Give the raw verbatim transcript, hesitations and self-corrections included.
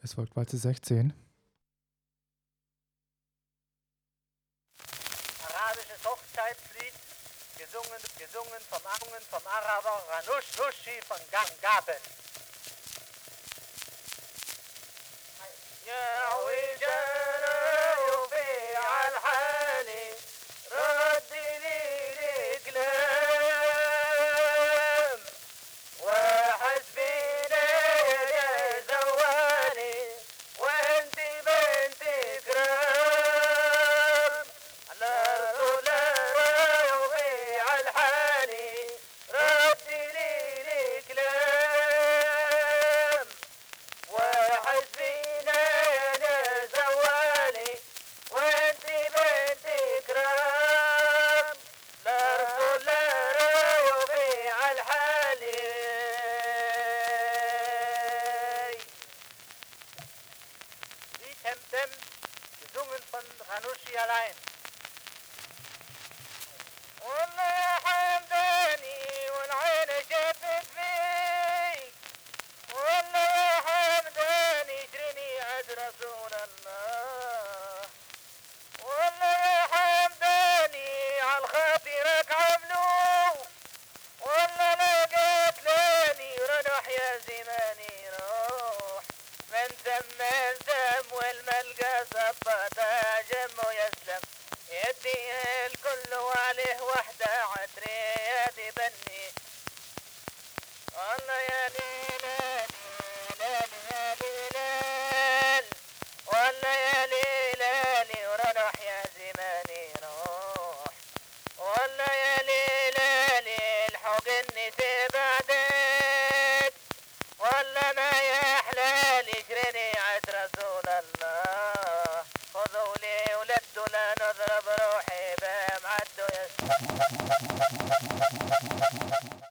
Es folgt Walze sechzehn. Arabisches Hochzeitslied, gesungen, gesungen vom, vom Araber Ranush Nushi von Gaben. يا وجال يوفي عالحالي ردي لي الكلام وحسبينا يا زواني وانتي بنت كرام على رسول يوفي عالحالي ردي لي الكلام وحسبينا Temtem, gesungen von Ranushi allein. والله يا حمداني والعين شافت فيك والله يا حمداني اشرني عد رسول الله والله يا حمداني عالخاطرك عملو والله لقيت لاني رنح يا زماني روح من ثم الدم والملقى صبته جم ويسلم يدي الكل وعليه وحده عتريات بني والله يا ليل ليل يا ليل والله يا ليل ورنح يا زماني روح والله يا ليل الحق النسي بعدك والله ما يحلى لي جرني عد رسول الله خذوا لي ولدوا لا نضرب روحي بهم عدوا يسلم